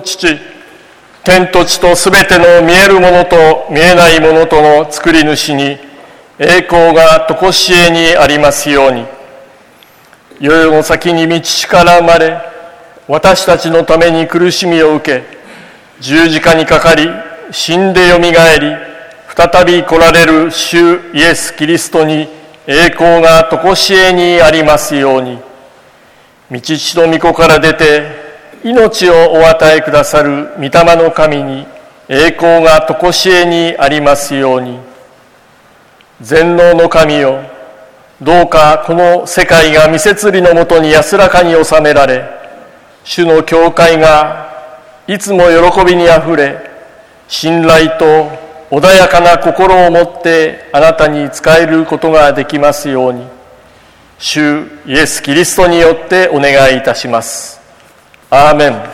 父、天と地とすべての見えるものと見えないものとの作り主に栄光が常しえにありますように。世々の先に御父から生まれ、私たちのために苦しみを受け、十字架にかかり、死んでよみがえり、再び来られる主イエス・キリストに栄光が常しえにありますように。御父と御子から出て、命をお与えくださる御霊の神に栄光が常しえにありますように。全能の神よ、どうかこの世界が御摂理のもとに安らかに収められ、主の教会がいつも喜びにあふれ、信頼と穏やかな心を持ってあなたに仕えることができますように。主イエス・キリストによってお願いいたします。アーメン。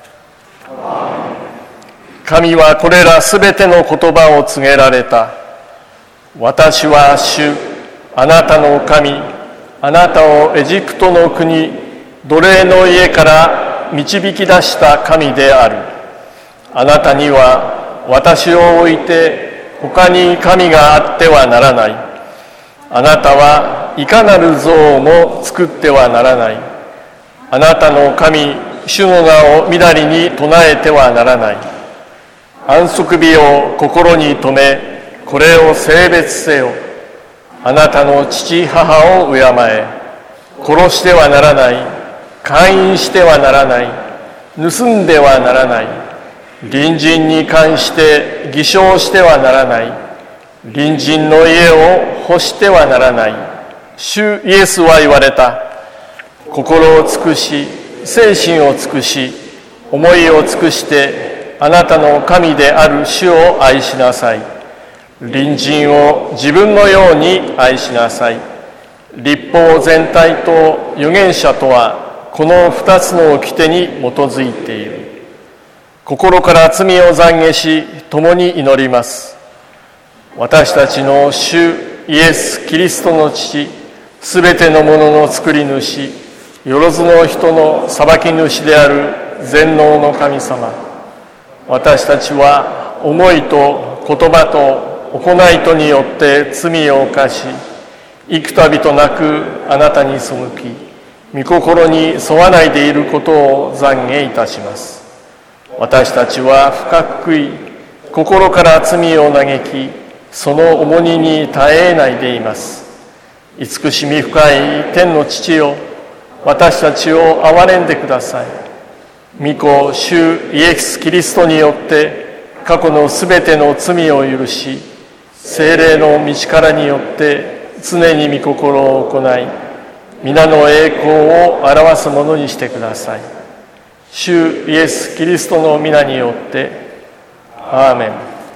神はこれらすべての言葉を告げられた。私は主、あなたの神、あなたをエジプトの国、奴隷の家から導き出した神である。あなたには私を置いて他に神があってはならない。あなたはいかなる像も作ってはならない。あなたの神、主の名をみだりに唱えてはならない。安息日を心に留め、これを聖別せよ。あなたの父母を敬え。殺してはならない。姦淫してはならない。盗んではならない。隣人に関して偽証してはならない。隣人の家を欲してはならない。主イエスは言われた。心を尽くし、精神を尽くし、思いを尽くしてあなたの神である主を愛しなさい。隣人を自分のように愛しなさい。律法全体と預言者とはこの二つの掟に基づいている。心から罪を懺悔し、共に祈ります。私たちの主イエス・キリストの父、すべてのものの作り主、よろずの人の裁き主である全能の神様。私たちは思いと言葉と行いとによって罪を犯し、幾度となくあなたに背き、御心に沿わないでいることを懺悔いたします。私たちは深く悔い、心から罪を嘆き、その重荷に耐えないでいます。慈しみ深い天の父よ、私たちを憐れんでください。御子主イエス・キリストによって過去のすべての罪を許し、聖霊の道からによって常に御心を行い、皆の栄光を表すものにしてください。主イエス・キリストの皆によってアーメン。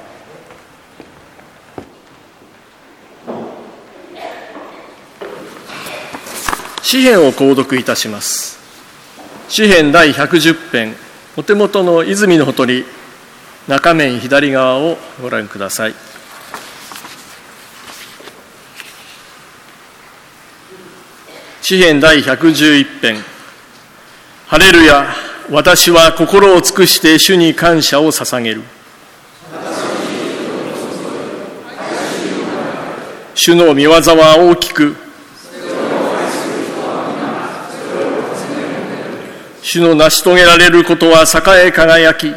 詩編を購読いたします。詩編第110編、お手元の泉のほとり、中面左側をご覧ください。詩編第111編。ハレルヤ、私は心を尽くして主に感謝を捧げる。主の御業は大きく、主の成し遂げられることは栄え輝き、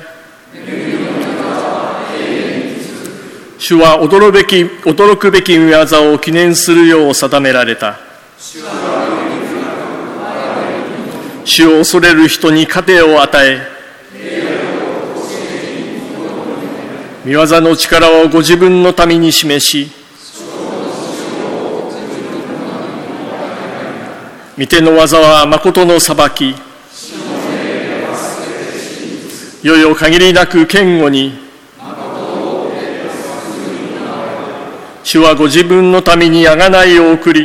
主は驚くべき御業を記念するよう定められた。主を恐れる人に糧を与え、御業の力をご自分の民に示し、御手の技は誠の裁き、よよ限りなく堅固に、主はご自分の民に贖いを送り、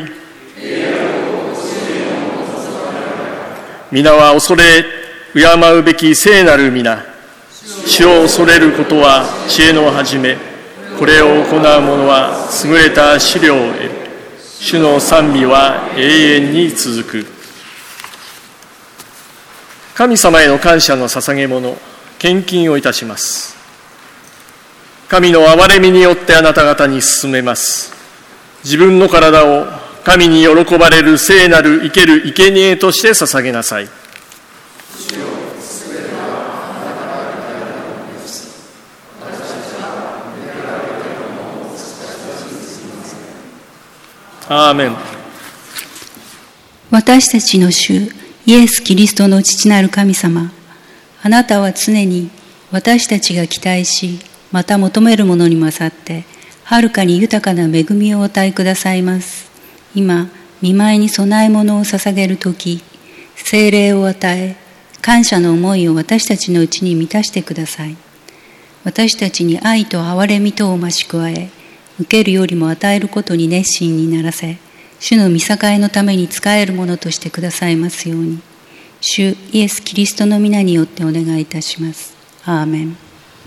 皆は恐れ敬うべき聖なる皆。主を恐れることは知恵の始め、これを行う者は優れた資料を得る。主の賛美は永遠に続く。神様への感謝の捧げ物、 献金をいたします。神の憐れみによってあなた方に進めます。自分の体を神に喜ばれる聖なる生ける生贄として捧げなさい。アーメン。 私たちの主イエス・キリストの父なる神様、あなたは常に私たちが期待し、また求めるものに勝ってはるかに豊かな恵みをお与えくださいます。今御前に供え物を捧げるとき、聖霊を与え、感謝の思いを私たちのうちに満たしてください。私たちに愛と憐れみとを増し加え、受けるよりも与えることに熱心にならせ、主の御栄のために仕えるものとしてくださいますように、主イエス・キリストの皆によってお願いいたします。アーメン。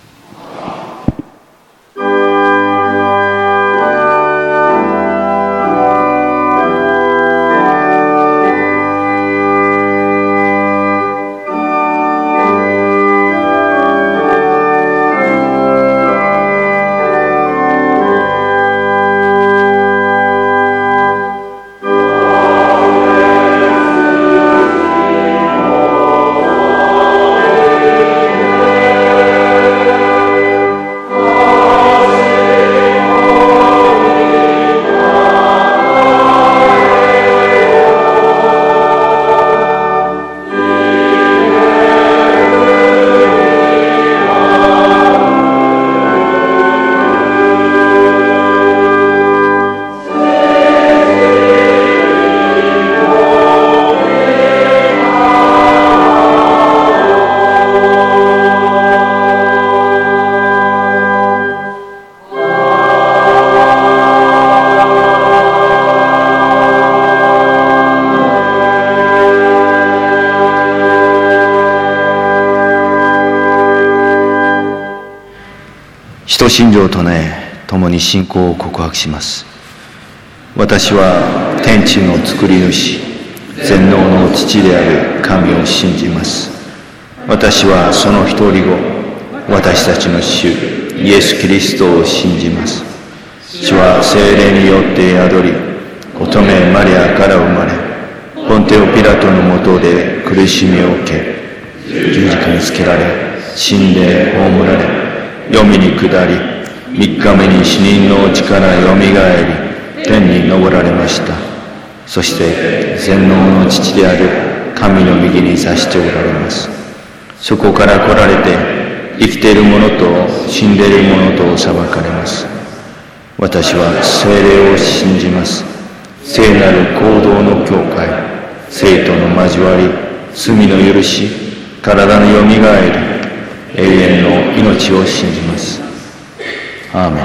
使徒信条を唱え、共に信仰を告白します。私は天地の作り主、全能の父である神を信じます。私はその一人子、私たちの主イエス・キリストを信じます。主は聖霊によって宿り、乙女マリアから生まれ、ポンテオ・ピラトのもとで苦しみを受け、十字架につけられ、死んで葬られ、黄泉に下り、3日目に死人のうちからよみがえり、天に昇られました。そして全能の父である神の右に座しておられます。そこから来られて、生きている者と死んでいる者と裁かれます。私は聖霊を信じます。聖なる行動の教会、聖との交わり、罪の許し、体のよみがえり、永遠の命を信じます。アーメン。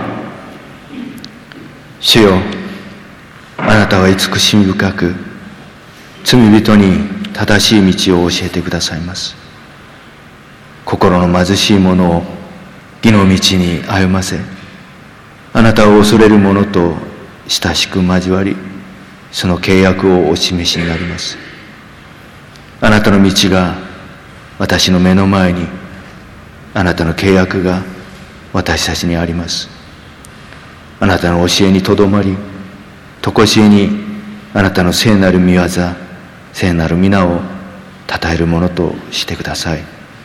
主よ、あなたは慈しみ深く、罪人に正しい道を教えてくださいます。心の貧しい者を義の道に歩ませ、あなたを恐れる者と親しく交わり、その契約をお示しになります。あなたの道が私の目の前に、あなたの契約が私たちにあります。あなたの教えにとどまり、とこしえにあなたの聖なる御業、聖なる皆を称えるものとしてください。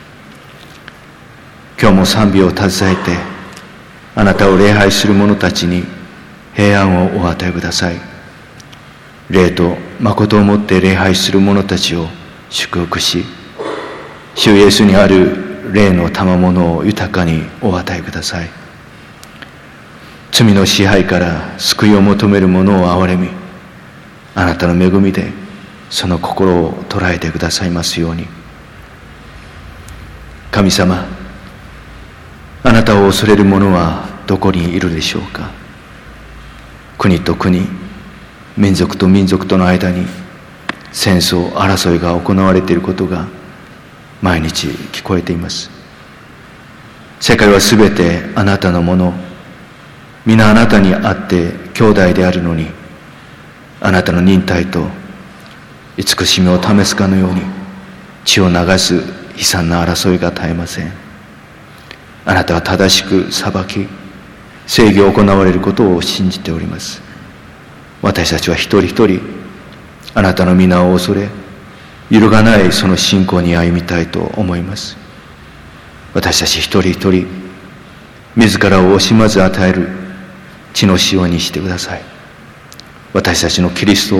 今日も賛美を携えて、あなたを礼拝する者たちに平安をお与えください。霊と誠をもって礼拝する者たちを祝福し、主イエスにある霊の賜物を豊かにお与えください。罪の支配から救いを求める者を憐れみ、あなたの恵みでその心を捉えてくださいますように。神様、あなたを恐れる者はどこにいるでしょうか。国と国、民族と民族との間に戦争、争いが行われていることが毎日聞こえています。世界はすべてあなたのもの、皆あなたにあって兄弟であるのに、あなたの忍耐と慈しみを試すかのように血を流す悲惨な争いが絶えません。あなたは正しく裁き、正義を行われることを信じております。私たちは一人一人あなたの皆を恐れ、揺るがないその信仰に歩みたいと思います。私たち一人一人自らを惜しまず与える血の塩にしてください。私たちのキリス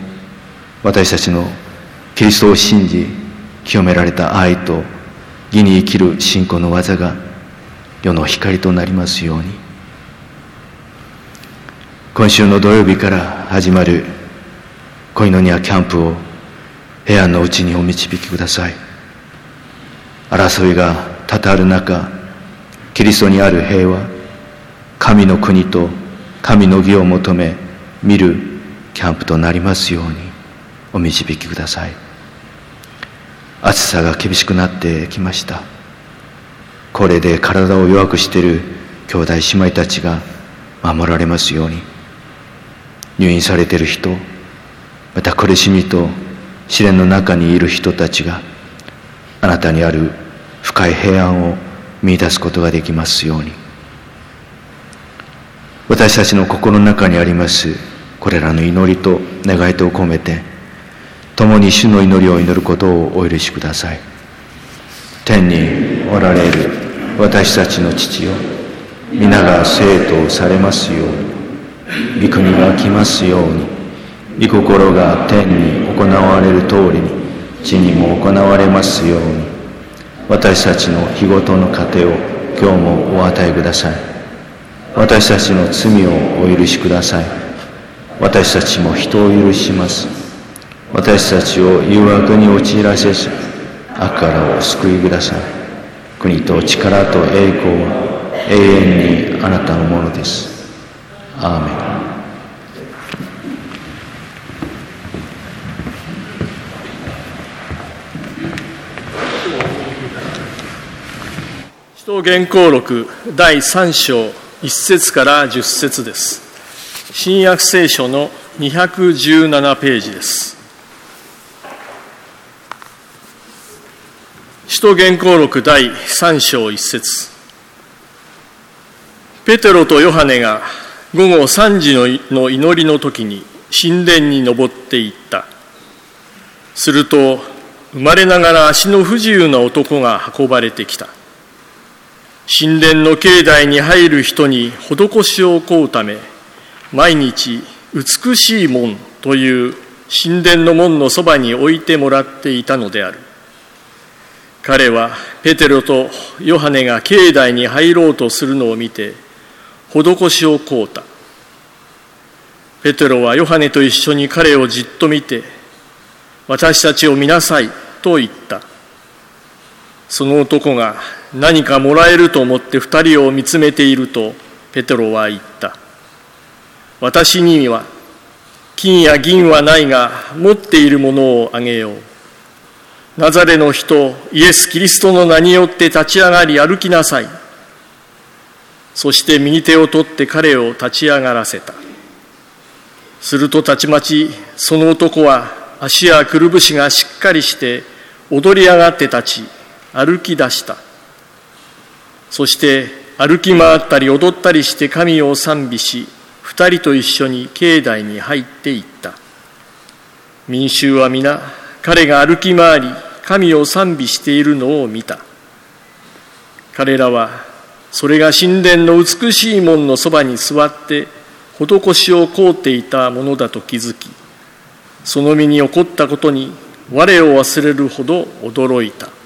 トを信じ清められた愛と義に生きる信仰の技が世の光となりますように。今週の土曜日から始まるコイノニアキャンプを平安のうちにお導きください。争いが多々ある中、キリストにある平和、神の国と神の義を求め見るキャンプとなりますようにお導きください。暑さが厳しくなってきました。高齢で体を弱くしている兄弟姉妹たちが守られますように。入院されている人、また苦しみと試練の中にいる人たちがあなたにある深い平安を見出すことができますように。私たちの心の中にありますこれらの祈りと願いとを込めて共に主の祈りを祈ることをお許しください。天におられる私たちの父よ、皆が聖とされますように。御国が来ますように。御心が天に行われる通りに地にも行われますように。私たちの日ごとの糧を今日もお与えください。私たちの罪をお許しください。私たちも人を許します。私たちを誘惑に陥らせず悪からお救いください。国と力と栄光は永遠にあなたのものです。アーメン。 使徒言行録第3章1節から10節です。新約聖書の217ページです。使徒言行録第3章1節。ペテロとヨハネが午後3時の祈りの時に神殿に登っていった。すると生まれながら足の不自由な男が運ばれてきた。神殿の境内に入る人に施しを請うため、毎日美しい門という神殿の門のそばに置いてもらっていたのである。彼はペテロとヨハネが境内に入ろうとするのを見て施しを請うた。ペテロはヨハネと一緒に彼をじっと見て、私たちを見なさいと言った。その男が何かもらえると思って二人を見つめていると、ペテロは言った。私には金や銀はないが、持っているものをあげよう。ナザレの人イエス・キリストの名によって立ち上がり歩きなさい。そして右手を取って彼を立ち上がらせた。するとたちまちその男は足やくるぶしがしっかりして踊り上がって立ち歩き出した。そして歩き回ったり踊ったりして神を賛美し、二人と一緒に境内に入っていった。民衆は皆彼が歩き回り神を賛美しているのを見た。彼らはそれが神殿の美しい門のそばに座って施しを請うていたものだと気づき、その身に起こったことに我を忘れるほど驚いた。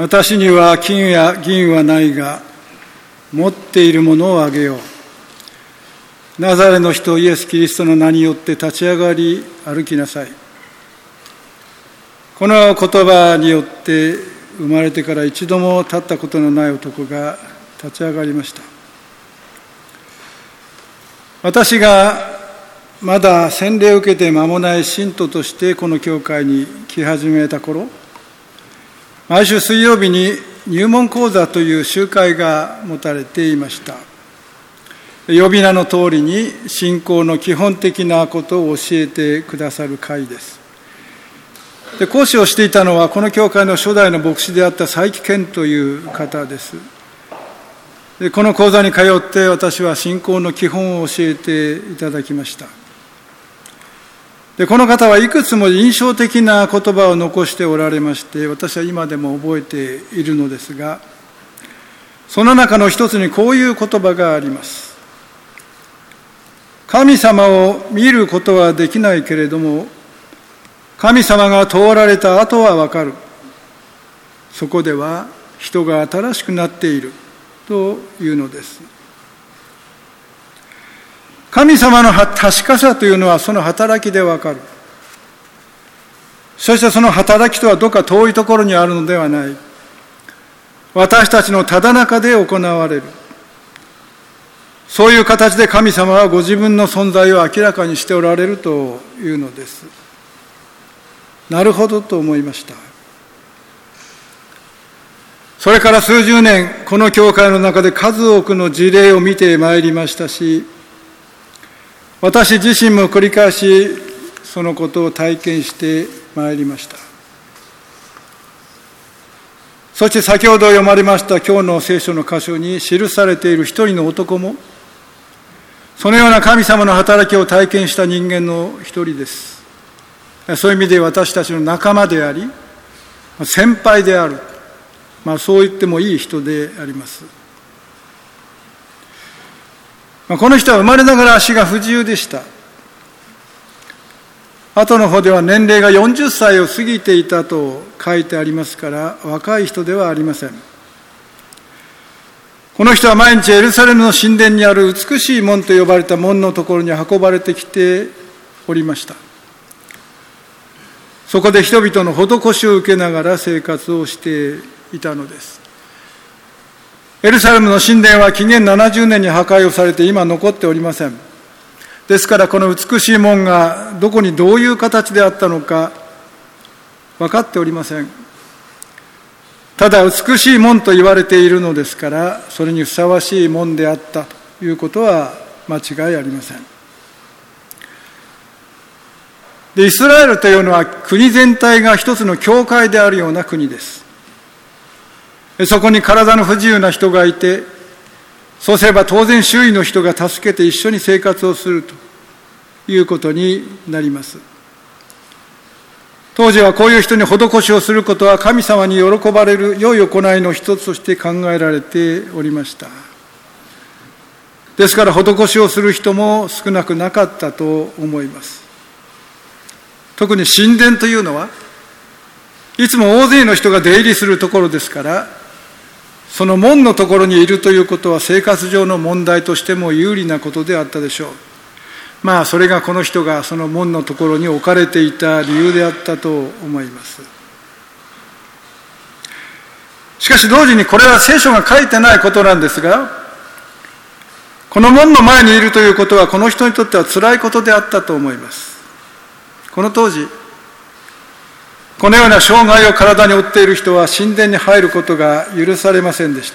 私には金や銀はないが、持っているものをあげよう。ナザレの人イエス・キリストの名によって立ち上がり歩きなさい。この言葉によって生まれてから一度も立ったことのない男が立ち上がりました。私がまだ洗礼を受けて間もない信徒としてこの教会に来始めた頃、毎週水曜日に入門講座という集会が持たれていました。呼び名の通りに信仰の基本的なことを教えてくださる会です。で、講師をしていたのはこの教会の初代の牧師であった佐伯健という方です。で、この講座に通って私は信仰の基本を教えていただきました。で、この方はいくつも印象的な言葉を残しておられまして、私は今でも覚えているのですが、その中の一つにこういう言葉があります。神様を見ることはできないけれども、神様が通られた後はわかる。そこでは人が新しくなっているというのです。神様の確かさというのはその働きでわかる。そしてその働きとはどこか遠いところにあるのではない。私たちのただ中で行われる。そういう形で神様はご自分の存在を明らかにしておられるというのです。なるほどと思いました。それから数十年、この教会の中で数多くの事例を見てまいりましたし、私自身も繰り返しそのことを体験してまいりました。そして先ほど読まれました今日の聖書の箇所に記されている一人の男も、そのような神様の働きを体験した人間の一人です。そういう意味で私たちの仲間であり、先輩である、そう言ってもいい人であります。この人は生まれながら足が不自由でした。後の方では年齢が40歳を過ぎていたと書いてありますから、若い人ではありません。この人は毎日エルサレムの神殿にある美しい門と呼ばれた門のところに運ばれてきておりました。そこで人々の施しを受けながら生活をしていたのです。エルサレムの神殿は紀元70年に破壊をされて今残っておりません。ですからこの美しい門がどこにどういう形であったのか分かっておりません。ただ美しい門と言われているのですから、それにふさわしい門であったということは間違いありません。で、イスラエルというのは国全体が一つの教会であるような国です。そこに体の不自由な人がいて、そうすれば当然周囲の人が助けて一緒に生活をするということになります。当時はこういう人に施しをすることは神様に喜ばれる良い行いの一つとして考えられておりました。ですから施しをする人も少なくなかったと思います。特に神殿というのはいつも大勢の人が出入りするところですから、その門のところにいるということは生活上の問題としても有利なことであったでしょう。それがこの人がその門のところに置かれていた理由であったと思います。しかし同時にこれは聖書が書いてないことなんですが、この門の前にいるということはこの人にとっては辛いことであったと思います。この当時、このような障害を体に負っている人は神殿に入ることが許されませんでした。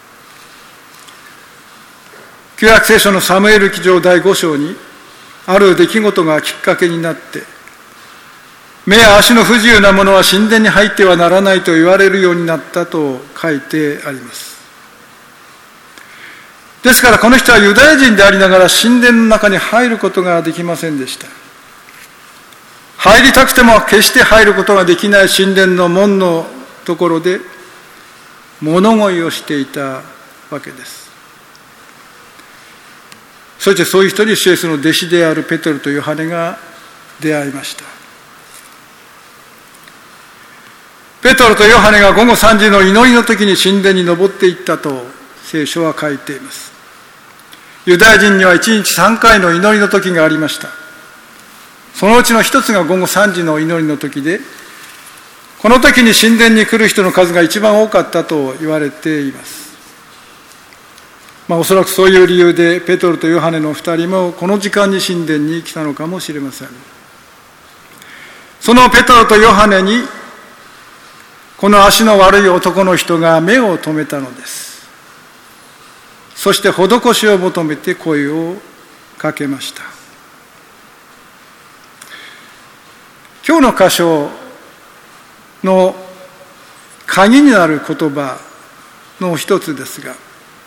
旧約聖書のサムエル記上第5章に、ある出来事がきっかけになって、目や足の不自由な者は神殿に入ってはならないと言われるようになったと書いてあります。ですからこの人はユダヤ人でありながら神殿の中に入ることができませんでした。入りたくても決して入ることができない神殿の門のところで物乞いをしていたわけです。そしてそういう人に主イエスの弟子であるペテロとヨハネが出会いました。 ペトロとヨハネが午後3時の祈りの時に神殿に登っていったと聖書は書いています。ユダヤ人には1日3回の祈りの時がありました。そのうちの一つが午後3時の祈りの時で、この時に神殿に来る人の数が一番多かったと言われています。おそらくそういう理由でペトロとヨハネの2人もこの時間に神殿に来たのかもしれません。そのペトロとヨハネにこの足の悪い男の人が目を留めたのです。そして施しを求めて声をかけました。今日の箇所の鍵になる言葉の一つですが、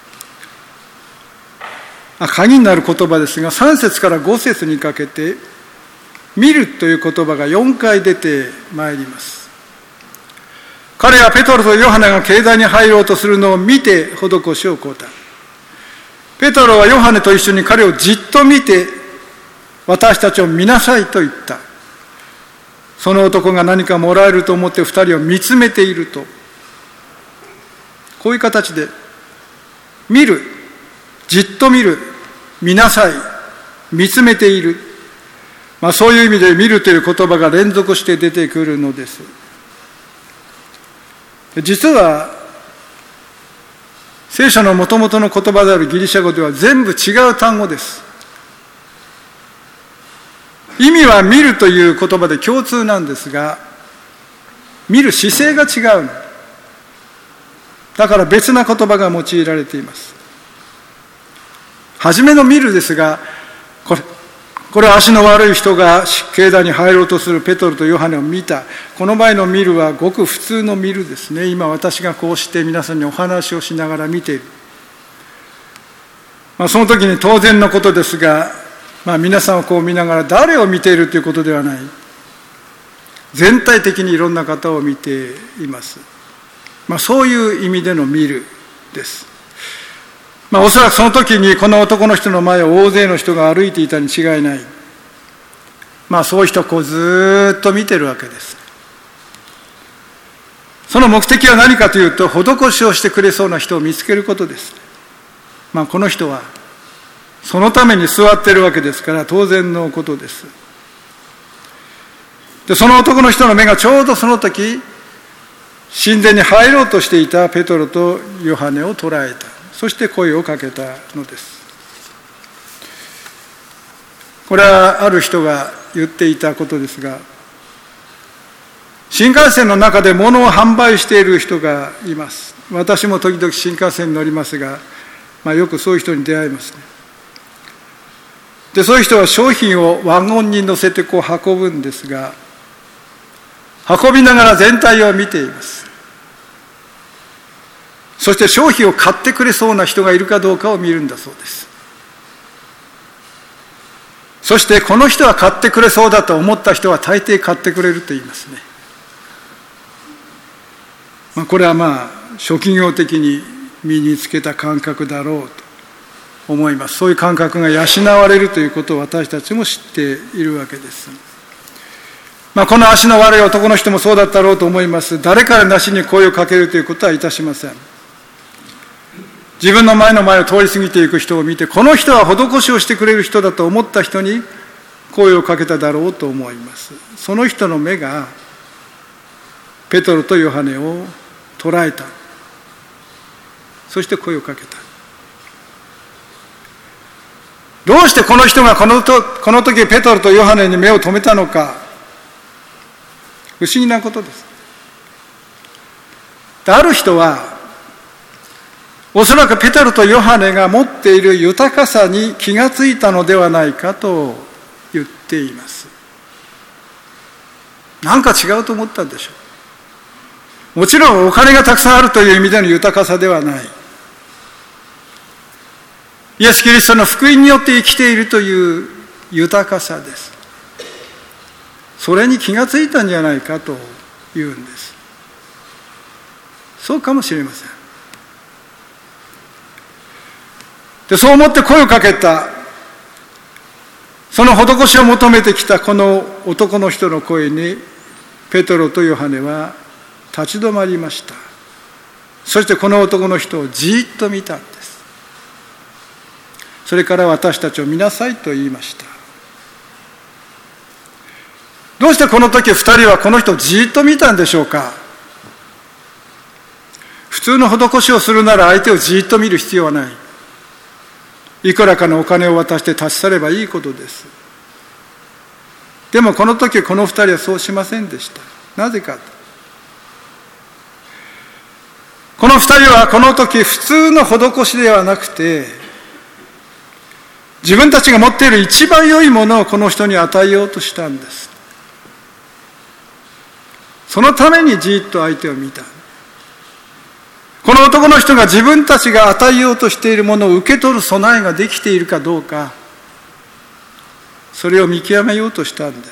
鍵になる言葉ですが、3節から5節にかけて見るという言葉が4回出てまいります。彼はペトロとヨハネが境内に入ろうとするのを見て施しを請うた。ペトロはヨハネと一緒に彼をじっと見て、私たちを見なさいと言った。その男が何かもらえると思って2人を見つめていると、こういう形で見る、じっと見る、見なさい、見つめている、そういう意味で見るという言葉が連続して出てくるのです。実は聖書のもともとの言葉であるギリシャ語では全部違う単語です。意味は見るという言葉で共通なんですが、見る姿勢が違う。だから別な言葉が用いられています。初めの見るですが、これは足の悪い人が境内に入ろうとするペトロとヨハネを見た。この場合の見るはごく普通の見るですね。今私がこうして皆さんにお話をしながら見ている。その時に当然のことですが、皆さんをこう見ながら誰を見ているということではない。全体的にいろんな方を見ています。そういう意味での見るです。おそらくその時にこの男の人の前を大勢の人が歩いていたに違いない。そういう人をこうずっと見てるわけです。その目的は何かというと、施しをしてくれそうな人を見つけることです。この人はそのために座っているわけですから当然のことです。で、その男の人の目がちょうどその時、神殿に入ろうとしていたペトロとヨハネを捉えた。そして声をかけたのです。これはある人が言っていたことですが、新幹線の中で物を販売している人がいます。私も時々新幹線に乗りますが、よくそういう人に出会いますね。で、そういう人は商品をワゴンに乗せてこう運ぶんですが、運びながら全体を見ています。そして商品を買ってくれそうな人がいるかどうかを見るんだそうです。そしてこの人は買ってくれそうだと思った人は大抵買ってくれると言いますね。これは職業的に身につけた感覚だろうと思います。そういう感覚が養われるということを私たちも知っているわけです。この足の悪い男の人もそうだったろうと思います。誰からなしに声をかけるということはいたしません。自分の前を通り過ぎていく人を見て、この人は施しをしてくれる人だと思った人に声をかけただろうと思います。その人の目がペトロとヨハネを捉えた。そして声をかけた。どうしてこの人がこの時ペトロとヨハネに目を留めたのか、不思議なことです。ある人はおそらくペテロとヨハネが持っている豊かさに気がついたのではないかと言っています。なんか違うと思ったんでしょう。もちろんお金がたくさんあるという意味での豊かさではない。イエス・キリストの福音によって生きているという豊かさです。それに気がついたんじゃないかというんです。そうかもしれません。で、そう思って声をかけた、その施しを求めてきたこの男の人の声にペテロとヨハネは立ち止まりました。そしてこの男の人をじっと見たんです。それから私たちを見なさいと言いました。どうしてこの時二人はこの人をじっと見たんでしょうか。普通の施しをするなら相手をじっと見る必要はない。いくらかのお金を渡して立ち去ればいいことです。でもこの時この二人はそうしませんでした。なぜか。この二人はこの時普通の施しではなくて、自分たちが持っている一番良いものをこの人に与えようとしたんです。そのためにじっと相手を見た。この男の人が自分たちが与えようとしているものを受け取る備えができているかどうか、それを見極めようとしたんです。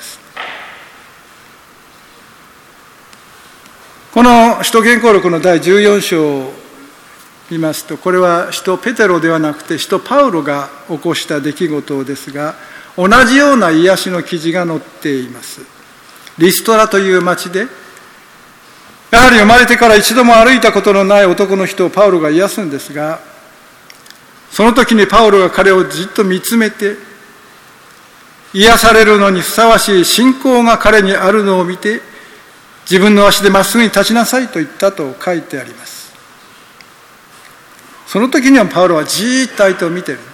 この使徒言行録の第14章を見ますと、これは使徒ペテロではなくて使徒パウロが起こした出来事ですが、同じような癒しの記事が載っています。リストラという町で、やはり生まれてから一度も歩いたことのない男の人をパウロが癒すんですが、その時にパウロが彼をじっと見つめて、癒されるのにふさわしい信仰が彼にあるのを見て、自分の足でまっすぐに立ちなさいと言ったと書いてあります。その時にはパウロはじーっと相手を見てる。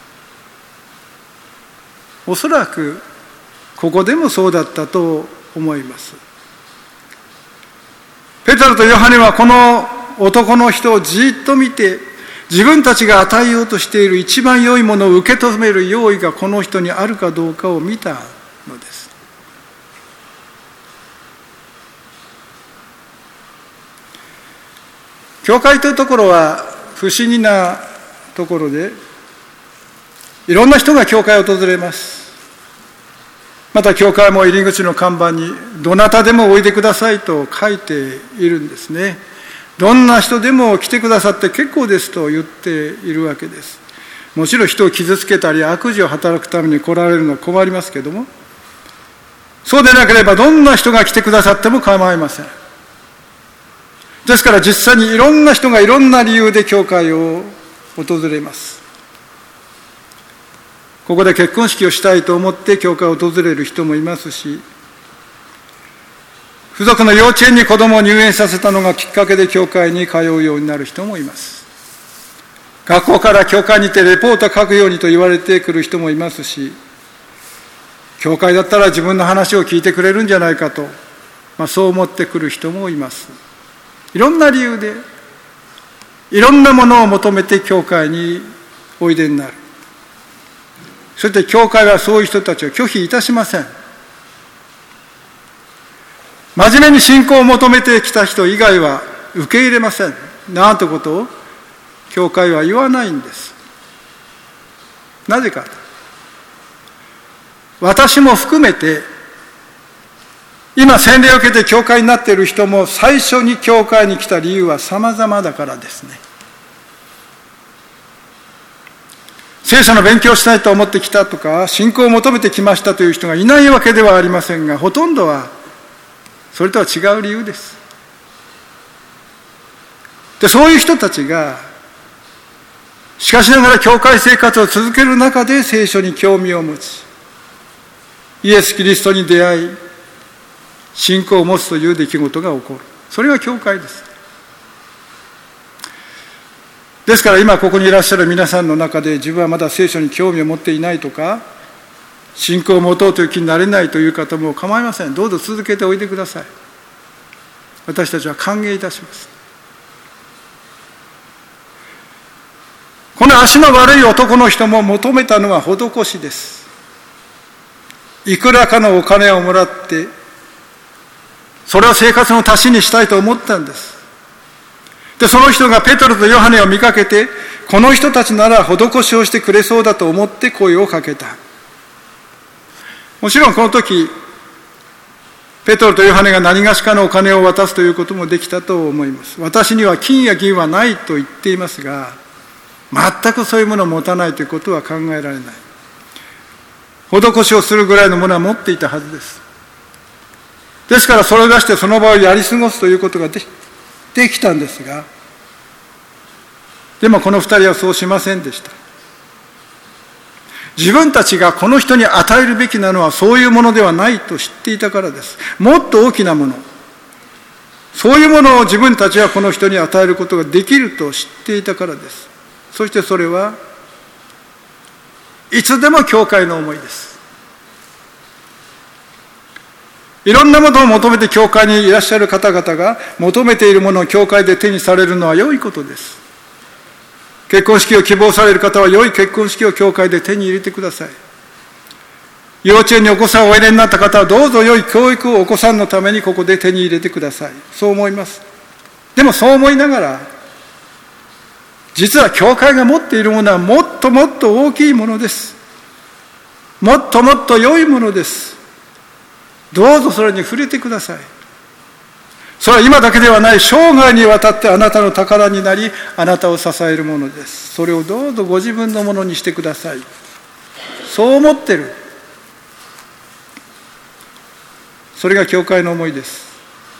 おそらくここでもそうだったと思います。ペテロとヨハネはこの男の人をじっと見て、自分たちが与えようとしている一番良いものを受け止める用意がこの人にあるかどうかを見たのです。教会というところは不思議なところで、いろんな人が教会を訪れます。また教会も入り口の看板にどなたでもおいでくださいと書いているんですね。どんな人でも来てくださって結構ですと言っているわけです。もちろん人を傷つけたり悪事を働くために来られるのは困りますけども、そうでなければどんな人が来てくださっても構いません。ですから実際にいろんな人がいろんな理由で教会を訪れます。ここで結婚式をしたいと思って教会を訪れる人もいますし、付属の幼稚園に子供を入園させたのがきっかけで教会に通うようになる人もいます。学校から教会にてレポート書くようにと言われてくる人もいますし、教会だったら自分の話を聞いてくれるんじゃないかと、そう思ってくる人もいます。いろんな理由でいろんなものを求めて教会においでになる。そして教会はそういう人たちを拒否いたしません。真面目に信仰を求めてきた人以外は受け入れません。なんてことを教会は言わないんです。なぜか。私も含めて今洗礼を受けて教会になっている人も最初に教会に来た理由は様々だからですね。聖書の勉強をしたいと思ってきたとか、信仰を求めてきましたという人がいないわけではありませんが、ほとんどはそれとは違う理由です。で、そういう人たちがしかしながら教会生活を続ける中で聖書に興味を持ち、イエス・キリストに出会い、信仰を持つという出来事が起こる。それが教会です。ですから今ここにいらっしゃる皆さんの中で自分はまだ聖書に興味を持っていないとか、信仰を持とうという気になれないという方も構いません。どうぞ続けておいでください。私たちは歓迎いたします。この足の悪い男の人も求めたのは施しです。いくらかのお金をもらってそれを生活の足しにしたいと思ったんです。で、その人がペテロとヨハネを見かけて、この人たちなら施しをしてくれそうだと思って声をかけた。もちろんこの時、ペテロとヨハネが何がしかのお金を渡すということもできたと思います。私には金や銀はないと言っていますが、全くそういうものを持たないということは考えられない。施しをするぐらいのものは持っていたはずです。 ですからそれを出してその場をやり過ごすということができたんですが、でもこの二人はそうしませんでした。自分たちがこの人に与えるべきなのはそういうものではないと知っていたからです。もっと大きなもの、そういうものを自分たちはこの人に与えることができると知っていたからです。そしてそれはいつでも教会の思いです。いろんなものを求めて教会にいらっしゃる方々が求めているものを教会で手にされるのは良いことです。結婚式を希望される方は良い結婚式を教会で手に入れてください。幼稚園にお子さんをお入れになった方はどうぞ良い教育をお子さんのためにここで手に入れてください。そう思います。でもそう思いながら、実は教会が持っているものはもっともっと大きいものです。もっともっと良いものです。どうぞそれに触れてください。それは今だけではない、生涯にわたってあなたの宝になり、あなたを支えるものです。それをどうぞご自分のものにしてください。そう思ってる。それが教会の思いです。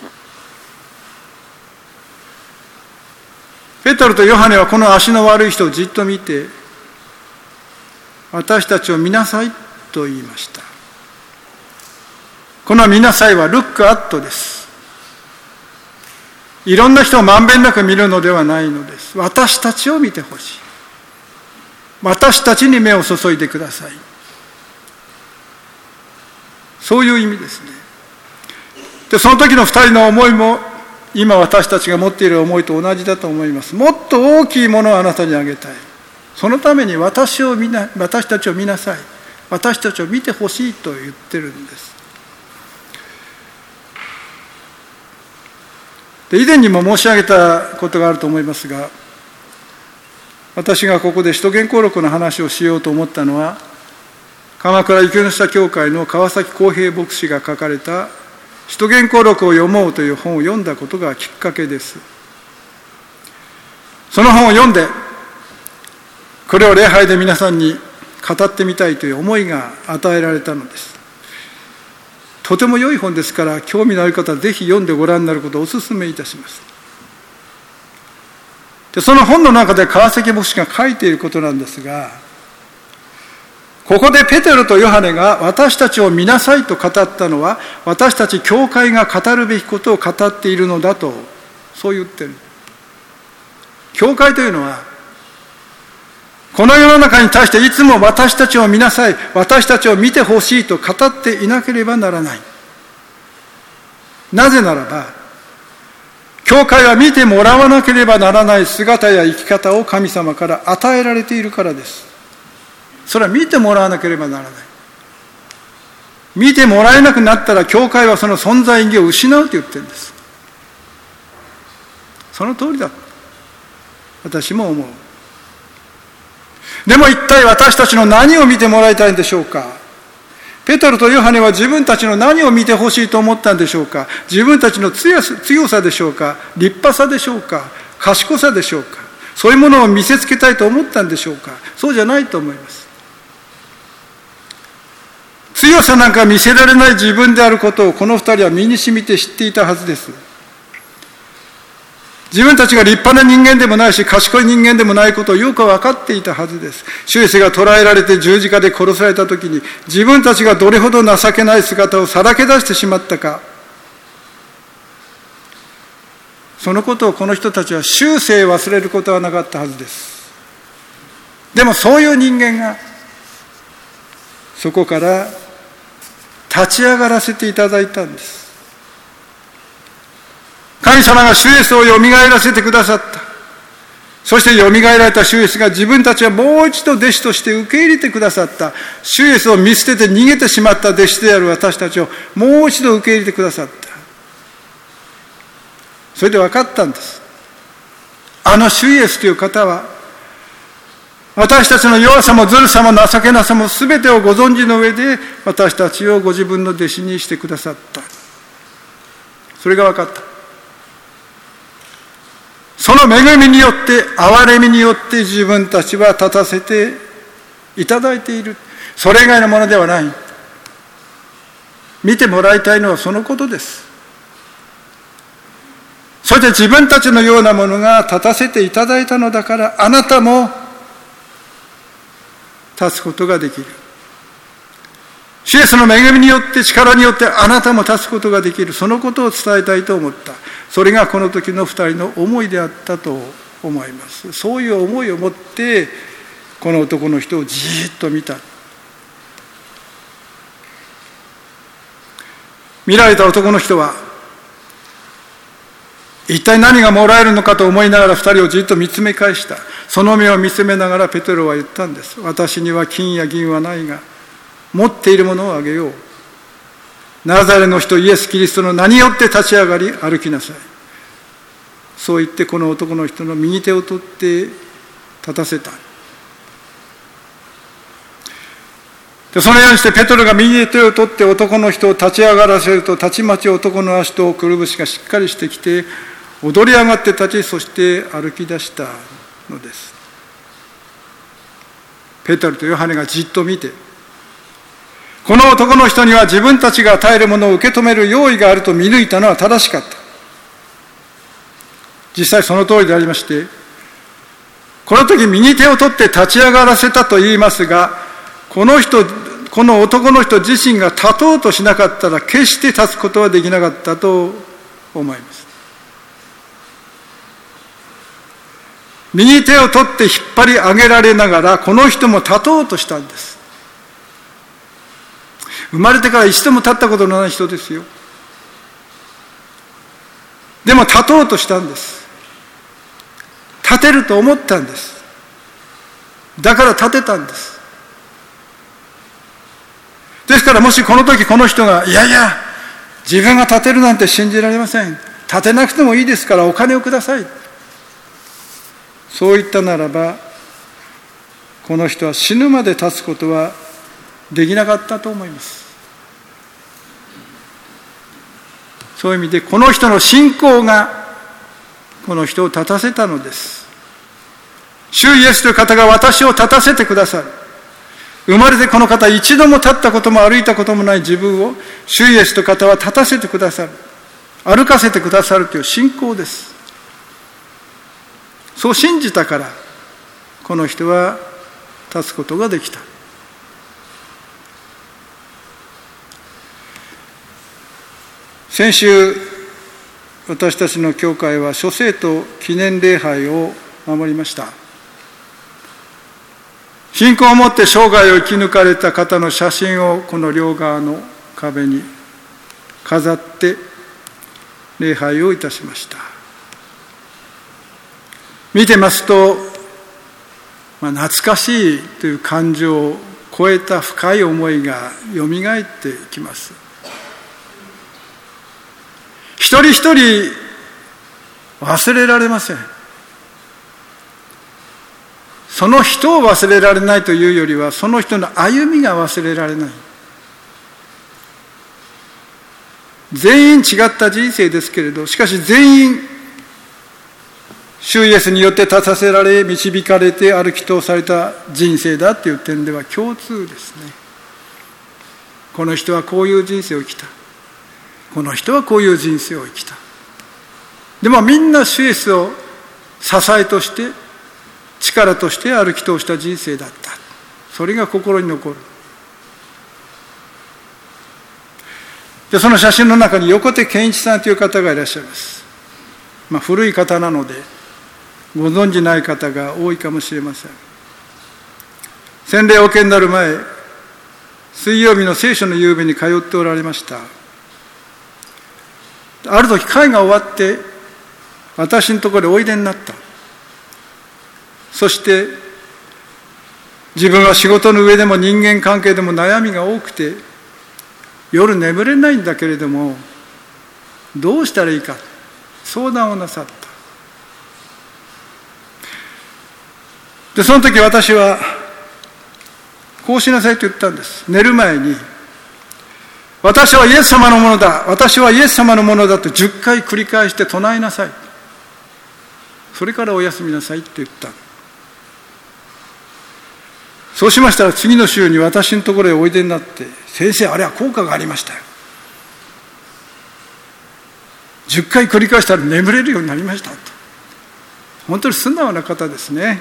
ペテロとヨハネはこの足の悪い人をじっと見て、私たちを見なさいと言いました。この見なさいはルックアットです。いろんな人をまんべんなく見るのではないのです。私たちを見てほしい。私たちに目を注いでください。そういう意味ですね。で、その時の二人の思いも今私たちが持っている思いと同じだと思います。もっと大きいものをあなたにあげたい。そのために私たちを見なさい。私たちを見てほしいと言ってるんです。で、以前にも申し上げたことがあると思いますが、私がここで使徒言行録の話をしようと思ったのは、鎌倉雪の下教会の川崎浩平牧師が書かれた使徒言行録を読もうという本を読んだことがきっかけです。その本を読んで、これを礼拝で皆さんに語ってみたいという思いが与えられたのです。とても良い本ですから、興味のある方はぜひ読んでご覧になることをお勧めいたします。で、その本の中で川崎牧師が書いていることなんですが、ここでペテロとヨハネが私たちを見なさいと語ったのは、私たち教会が語るべきことを語っているのだと、そう言ってる。教会というのは、この世の中に対していつも私たちを見なさい、私たちを見てほしいと語っていなければならない。なぜならば、教会は見てもらわなければならない姿や生き方を神様から与えられているからです。それは見てもらわなければならない。見てもらえなくなったら教会はその存在意義を失うと言ってるんです。その通りだ。私も思う。でも一体私たちの何を見てもらいたいんでしょうか。ペテロとヨハネは自分たちの何を見てほしいと思ったんでしょうか。自分たちの強さでしょうか、立派さでしょうか、賢さでしょうか、そういうものを見せつけたいと思ったんでしょうか。そうじゃないと思います。強さなんか見せられない自分であることをこの二人は身に染みて知っていたはずです。自分たちが立派な人間でもないし、賢い人間でもないことをよく分かっていたはずです。主イエスが捕らえられて十字架で殺されたときに、自分たちがどれほど情けない姿をさらけ出してしまったか、そのことをこの人たちは終生忘れることはなかったはずです。でもそういう人間が、そこから立ち上がらせていただいたんです。神様が主イエスをよみがえらせてくださった。そしてよみがえられた主イエスが自分たちはもう一度弟子として受け入れてくださった。主イエスを見捨てて逃げてしまった弟子である私たちをもう一度受け入れてくださった。それで分かったんです。あの主イエスという方は、私たちの弱さもずるさも情けなさも全てをご存知の上で、私たちをご自分の弟子にしてくださった。それが分かった。その恵みによって、憐れみによって自分たちは立たせていただいている。それ以外のものではない。 見てもらいたいのはそのことです。そして自分たちのようなものが立たせていただいたのだから、あなたも立つことができる。主イエスの恵みによって、力によってあなたも立つことができる。そのことを伝えたいと思った。それがこの時の二人の思いであったと思います。そういう思いを持ってこの男の人をじーっと見た。見られた男の人は一体何がもらえるのかと思いながら二人をじっと見つめ返した。その目を見つめながらペテロは言ったんです。私には金や銀はないが、持っているものをあげよう。ナザレの人イエス・キリストの名によって立ち上がり歩きなさい。そう言ってこの男の人の右手を取って立たせた。でそのようにしてペテロが右手を取って男の人を立ち上がらせると、たちまち男の足とくるぶしがしっかりしてきて踊り上がって立ち、そして歩き出したのです。ペテロとヨハネがじっと見て、この男の人には自分たちが与えるものを受け止める用意があると見抜いたのは正しかった。実際その通りでありまして、この時右手を取って立ち上がらせたと言いますが、この男の人自身が立とうとしなかったら決して立つことはできなかったと思います。右手を取って引っ張り上げられながらこの人も立とうとしたんです。生まれてから一度も立ったことのない人ですよ。でも立とうとしたんです。立てると思ったんです。だから立てたんです。ですからもしこの時この人が、いやいや自分が立てるなんて信じられません、立てなくてもいいですからお金をください、そう言ったならば、この人は死ぬまで立つことはできなかったと思います。そういう意味でこの人の信仰がこの人を立たせたのです。主イエスという方が私を立たせてくださる。生まれてこの方一度も立ったことも歩いたこともない自分を主イエスという方は立たせてくださる、歩かせてくださるという信仰です。そう信じたからこの人は立つことができた。先週私たちの教会は諸聖徒記念礼拝を守りました。信仰を持って生涯を生き抜かれた方の写真をこの両側の壁に飾って礼拝をいたしました。見てますと、懐かしいという感情を超えた深い思いがよみがえってきます。一人一人忘れられません。その人を忘れられないというよりは、その人の歩みが忘れられない。全員違った人生ですけれど、しかし全員主イエスによって立たせられ、導かれて歩き通された人生だという点では共通ですね。この人はこういう人生を生きた、この人はこういう人生を生きた。でもみんな主イエスを支えとして、力として歩き通した人生だった。それが心に残る。でその写真の中に横手健一さんという方がいらっしゃいます。古い方なのでご存じない方が多いかもしれません。洗礼をお受けになる前、水曜日の聖書の夕べに通っておられました。ある時会が終わって私のところへおいでになった。そして自分は仕事の上でも人間関係でも悩みが多くて夜眠れないんだけれどもどうしたらいいか相談をなさった。でその時私はこうしなさいと言ったんです。寝る前に私はイエス様のものだ、私はイエス様のものだと10回繰り返して唱えなさい、それからお休みなさいと言った。そうしましたら次の週に私のところへおいでになって、先生あれは効果がありましたよ、 10回繰り返したら眠れるようになりましたと。本当に素直な方ですね。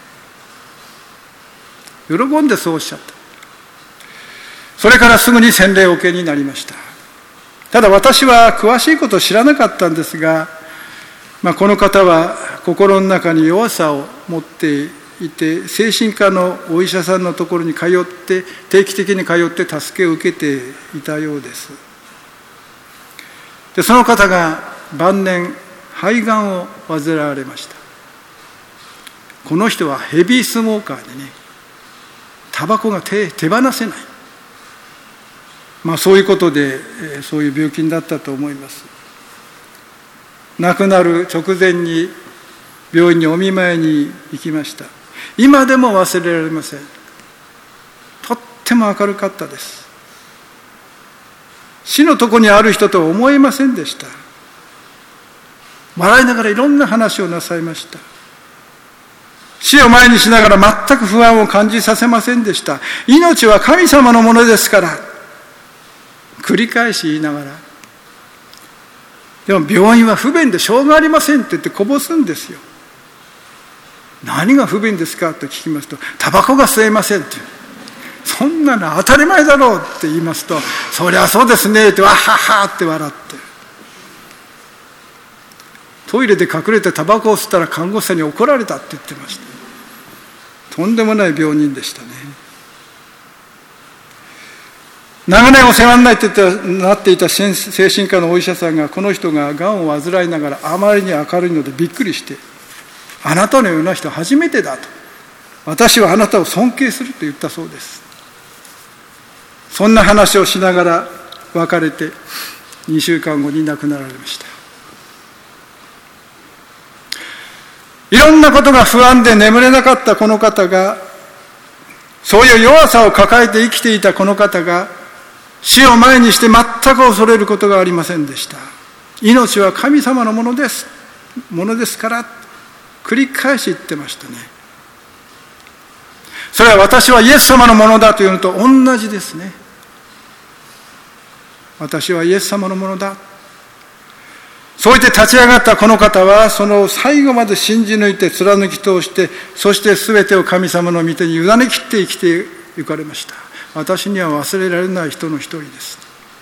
喜んでそうおっしゃった。それからすぐに洗礼を受けになりました。ただ私は詳しいことを知らなかったんですが、この方は心の中に弱さを持っていて、精神科のお医者さんのところに通って、定期的に通って助けを受けていたようです。で、その方が晩年肺がんを患われました。この人はヘビースモーカーでね、タバコが手放せない。そういうことで、そういう病気になったと思います。亡くなる直前に病院にお見舞いに行きました。今でも忘れられません。とっても明るかったです。死のとこにある人とは思えませんでした。笑いながらいろんな話をなさいました。死を前にしながら全く不安を感じさせませんでした。命は神様のものですから、繰り返し言いながら。でも病院は不便でしょうがありませんって言ってこぼすんですよ。何が不便ですかと聞きますと、タバコが吸えませんって。そんなの当たり前だろうって言いますと、そりゃそうですねってわははって笑って、トイレで隠れてタバコを吸ったら看護師さんに怒られたって言ってました。とんでもない病人でしたね。長年お世話になっていた精神科のお医者さんが、この人ががんを患いながらあまりに明るいのでびっくりして、あなたのような人は初めてだと、私はあなたを尊敬すると言ったそうです。そんな話をしながら別れて2週間後に亡くなられました。いろんなことが不安で眠れなかったこの方が、そういう弱さを抱えて生きていたこの方が、死を前にして全く恐れることがありませんでした。命は神様のものですから繰り返し言ってましたね。それは私はイエス様のものだというのと同じですね。私はイエス様のものだ。そう言って立ち上がったこの方は、その最後まで信じ抜いて貫き通して、そして全てを神様の御手に委ねきって生きて行かれました。私には忘れられない人の一人です。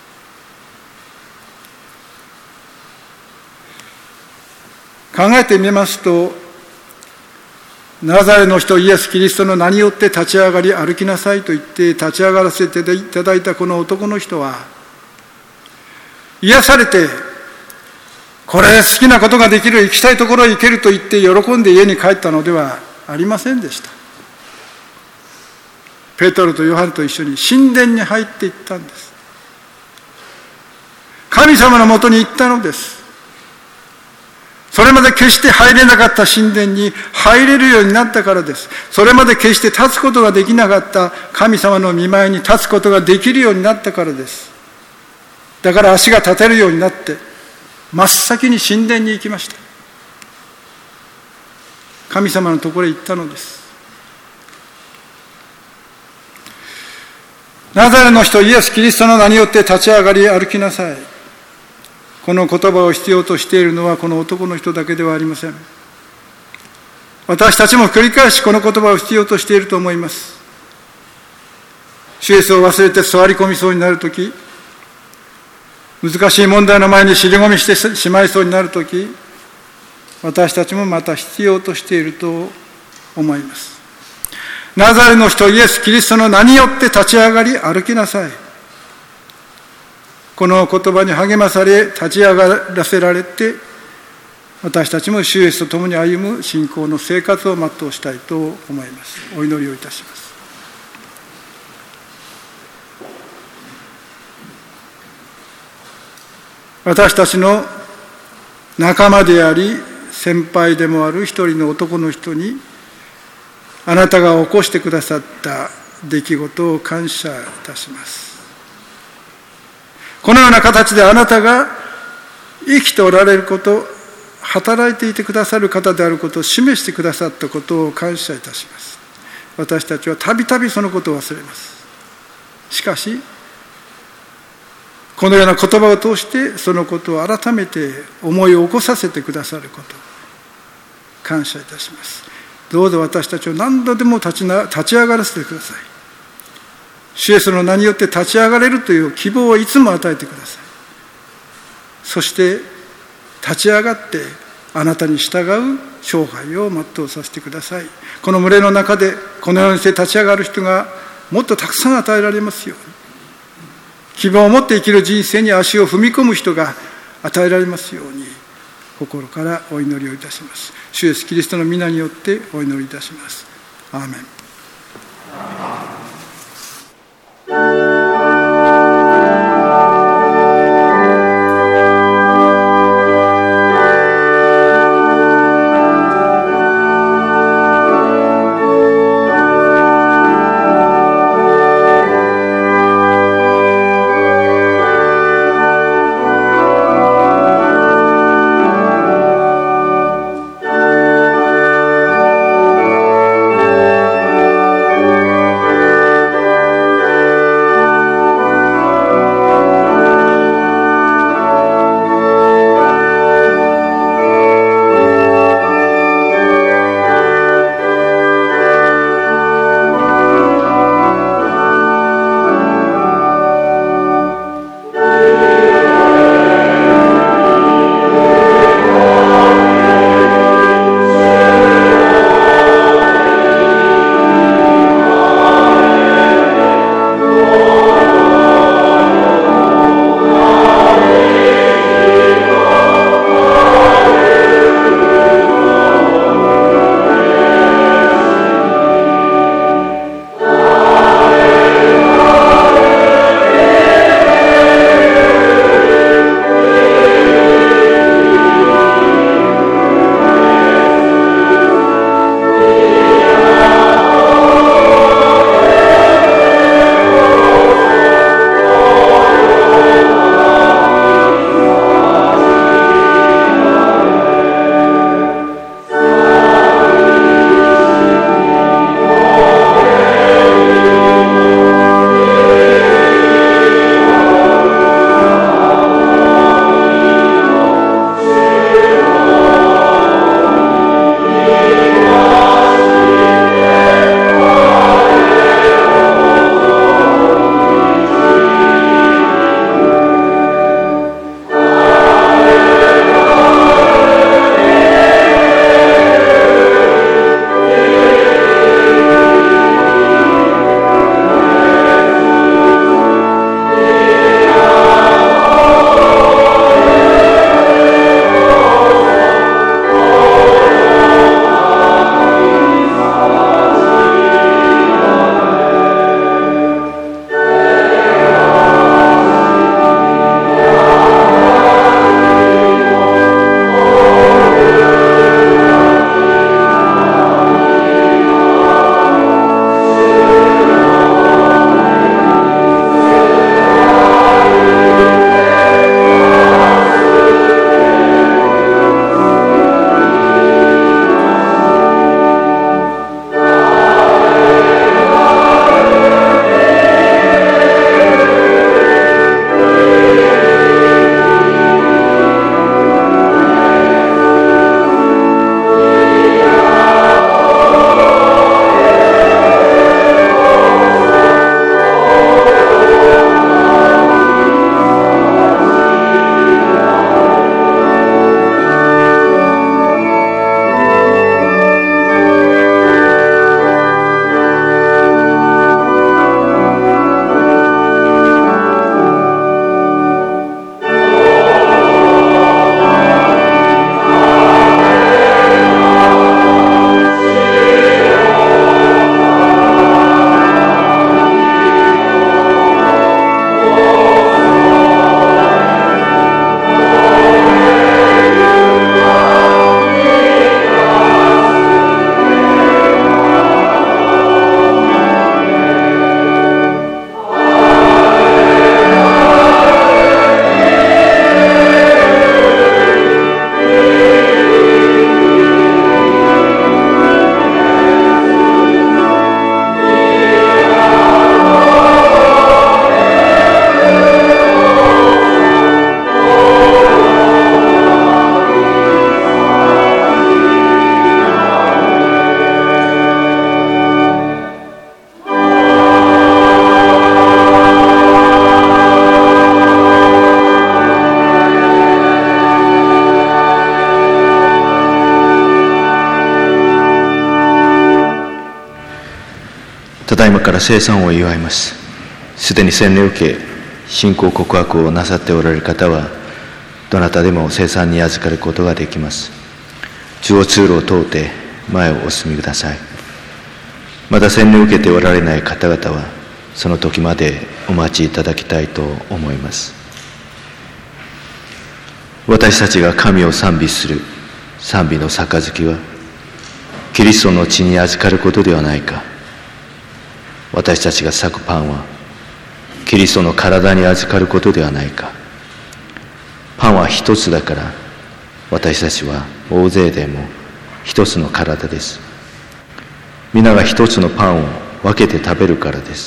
考えてみますと、ナザレの人イエス・キリストの名によって立ち上がり歩きなさいと言って立ち上がらせていただいたこの男の人は、癒されて、これ好きなことができる、行きたいところへ行けると言って喜んで家に帰ったのではありませんでした。ペトロとヨハネと一緒に神殿に入っていったんです。神様のもとに行ったのです。それまで決して入れなかった神殿に入れるようになったからです。それまで決して立つことができなかった神様の御前に立つことができるようになったからです。だから足が立てるようになって、真っ先に神殿に行きました。神様のところへ行ったのです。ナザレの人イエス・キリストの名によって立ち上がり歩きなさい。この言葉を必要としているのはこの男の人だけではありません。私たちも繰り返しこの言葉を必要としていると思います。主イエスを忘れて座り込みそうになるとき、難しい問題の前に尻込みしてしまいそうになるとき、私たちもまた必要としていると思います。ナザレの人イエス・キリストの名によって立ち上がり歩きなさい。この言葉に励まされ立ち上がらせられて、私たちも主イエスと共に歩む信仰の生活を全うしたいと思います。お祈りをいたします。私たちの仲間であり先輩でもある一人の男の人に、あなたが起こしてくださった出来事を感謝いたします。このような形であなたが生きておられること、働いていてくださる方であることを示してくださったことを感謝いたします。私たちはたびたびそのことを忘れます。しかし、 このような言葉を通してそのことを改めて思いを起こさせてくださること、感謝いたします。どうぞ私たちを何度でも立ち上がらせてください。主イエスの名によって立ち上がれるという希望をいつも与えてください。そして立ち上がってあなたに従う生涯を全うさせてください。この群れの中でこのようにして立ち上がる人がもっとたくさん与えられますように、希望を持って生きる人生に足を踏み込む人が与えられますように、心からお祈りをいたします。主イエスキリストの皆によってお祈りいたします。アーメン。 だいまから聖餐を祝います。すでに洗礼を受け、信仰告白をなさっておられる方は、どなたでも聖餐に預かることができます。中央通路を通って前をお進みください。まだ洗礼を受けておられない方々は、その時までお待ちいただきたいと思います。私たちが神を賛美する賛美の杯は、キリストの血に預かることではないか。私たちが裂くパンは、キリストの体に預かることではないか。パンは一つだから、私たちは大勢でも一つの体です。皆が一つのパンを分けて食べるからです。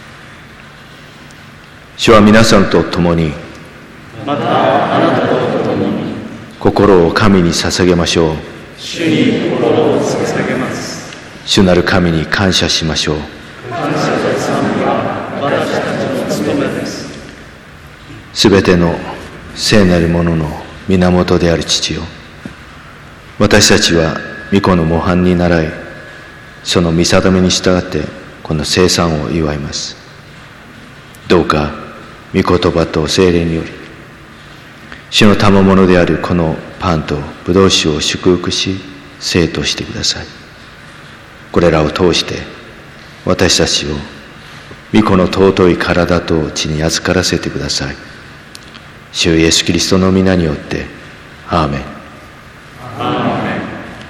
主は皆さんと共に、 またあなたと共に、 心を神に捧げましょう。 主に心を捧げます。 主なる神に感謝しましょう。 感謝と賛美は私たちの務めです。 すべての聖なるものの源である父よ、私たちは御子の模範に倣い、その御定めに従ってこの聖餐を祝います。どうか御言葉と聖霊により、主の賜物であるこのパンとブドウ酒を祝福し、聖としてください。これらを通して私たちを御子の尊い体と血に預からせてください。主イエスキリストの皆によって、アーメン。 アーメン。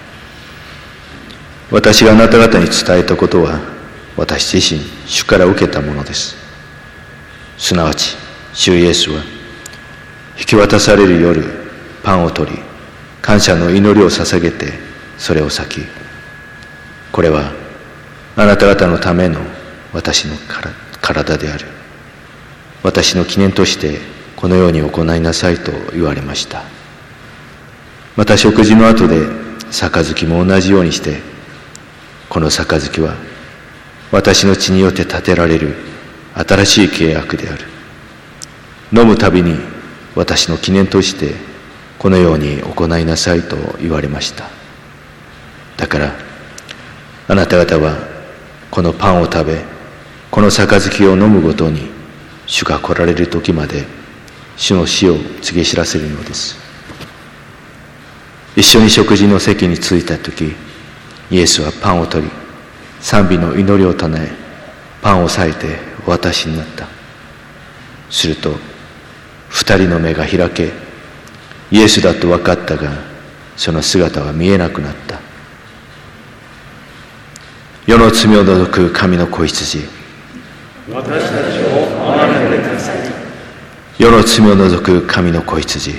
私があなた方に伝えたことは、私自身主から受けたものです。すなわち主イエスは引き渡される夜、パンを取り、感謝の祈りを捧げてそれを裂き、これはあなた方のための私の体である。私の記念としてこのように行いなさいと言われました。また食事の後で杯も同じようにして、この杯は私の血によって立てられる新しい契約である。飲むたびに私の記念としてこのように行いなさいと言われました。だからあなた方はこのパンを食べ、この杯を飲むごとに、主が来られる時まで主の死を告げ知らせるのです。一緒に食事の席に着いた時、イエスはパンを取り、賛美の祈りを唱え、パンを裂いてお渡しになった。すると二人の目が開け、イエスだと分かったが、その姿は見えなくなった。世の罪を除く神の子羊、 私たちを憐れんでください。 世の罪を除く神の子羊、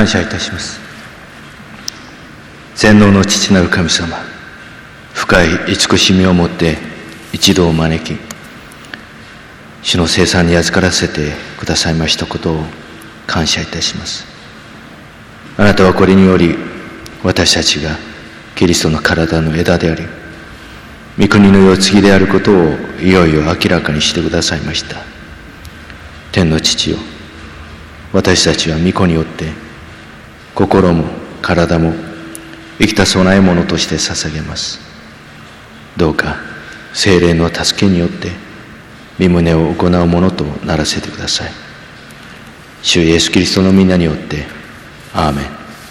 感謝いたします。全能の父なる神様、深い慈しみをもって一同を招き、主の聖餐に預からせてくださいましたことを感謝いたします。あなたはこれにより、私たちがキリストの体の枝であり、御国の世継ぎであることをいよいよ明らかにしてくださいました。天の父よ、私たちは御子によって心も体も生きた供え物として捧げます。どうか聖霊の助けによって御旨を行うものとならせてください。主イエスキリストの皆によってアーメン。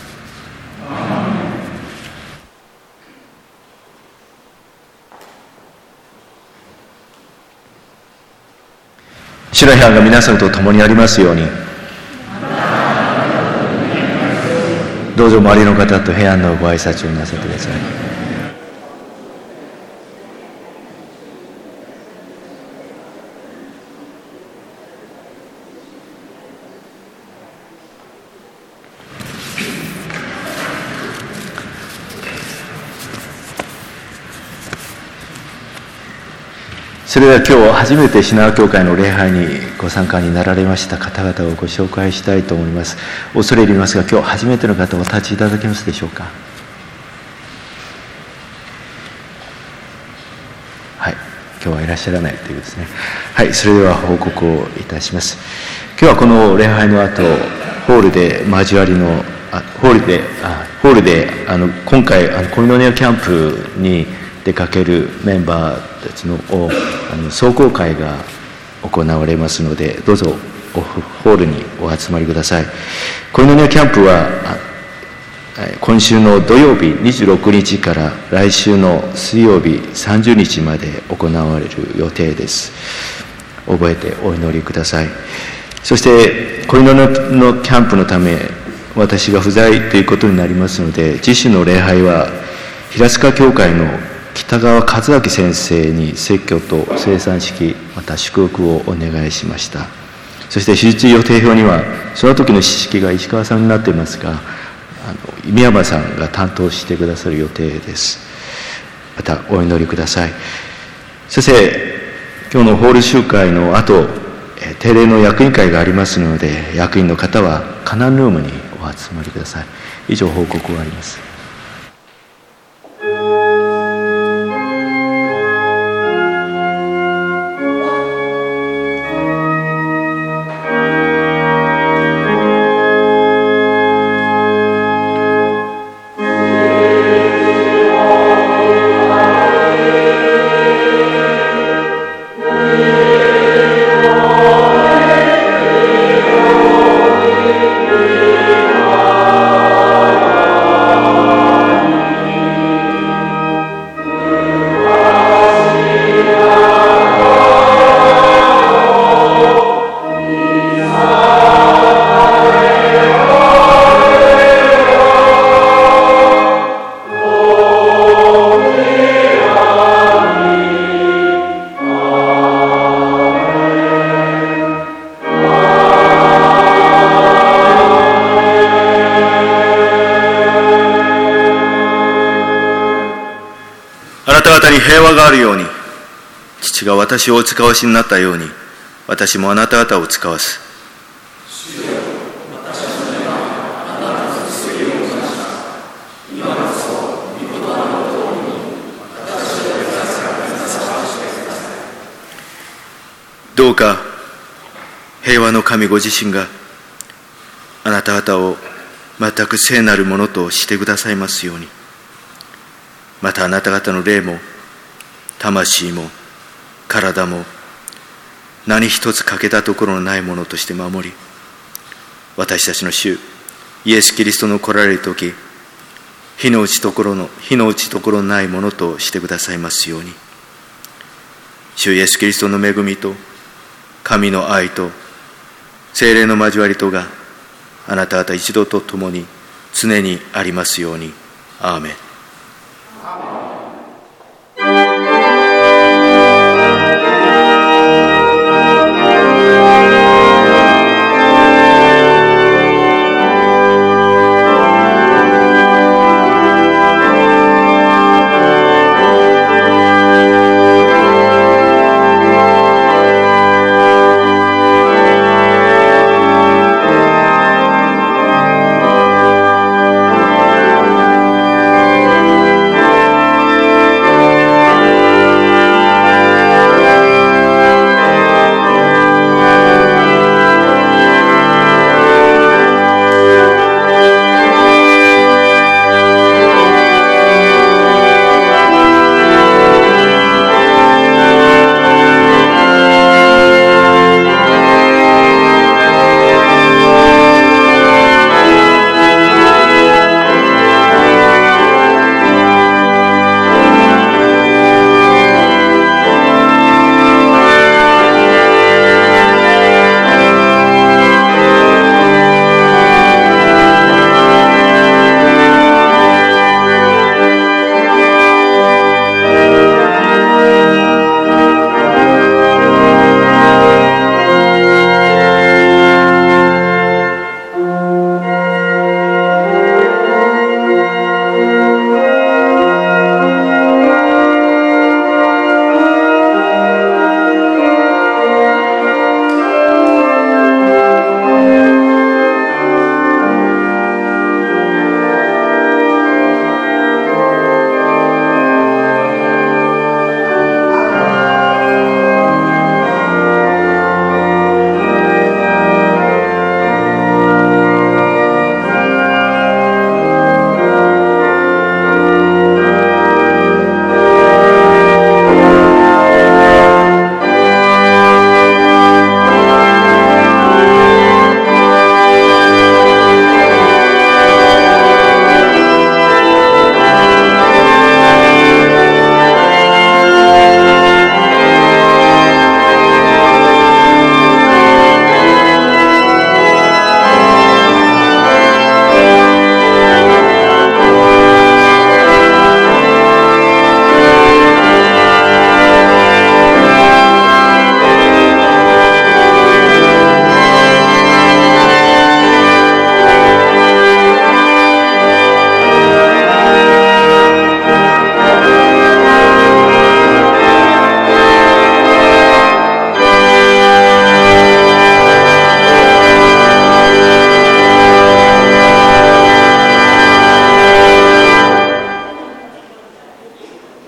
主の平安が皆さんと共にありますように。どうぞ周りの方と平安のご挨拶をなさってください。それでは今日初めて品川教会の礼拝にご参加になられました方々をご紹介したいと思います。恐れ入りますが、今日初めての方お立ちいただけますでしょうか。はい、今日はいらっしゃらないというですね。はい、それでは報告をいたします。今日はこの礼拝の後、ホールで交わりのホールで今回コミノニアキャンプに出かけるメンバーたちの壮行会が行われますので、どうぞホールにお集まりください。コミノニアキャンプは今週の土曜日26日から来週の水曜日30日まで行われる予定です。覚えてお祈りください。そしてコミノニアのキャンプのため私が不在ということになりますので、次週の礼拝は平塚教会の北川和明先生に説教と生産式また祝福をお願いしました。そして手術予定表にはその時の指揮が石川さんになっていますが、宮山さんが担当してくださる予定です。またお祈りください。そして今日のホール集会の後、定例の役員会がありますので、役員の方はカナンルームにお集まりください。以上報告があります。平和があるように、父が私をお使わしになったように、私もあなた方を使わす。どうか平和の神ご自身があなた方を全く聖なるものとしてくださいますように。またあなた方の霊も魂も体も何一つ欠けたところのないものとして守り、私たちの主イエス・キリストの来られるとき、火の打ちどころのないものとしてくださいますように。主イエス・キリストの恵みと神の愛と聖霊の交わりとがあなた方一同と共に常にありますように。アーメン。